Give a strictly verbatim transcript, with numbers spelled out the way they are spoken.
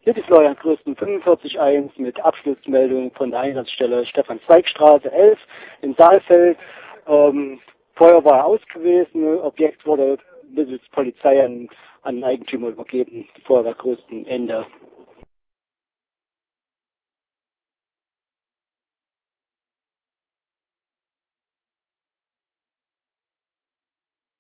Hier ist Florian Größten fünfundvierzig eins mit Abschlussmeldung von der Einsatzstelle Stefan-Zweig-Straße elf in Saalfeld. Ähm, Feuer war aus gewesen, Objekt wurde mittels Polizei an, an Eigentümer übergeben, die Feuerwehr Größten Ende.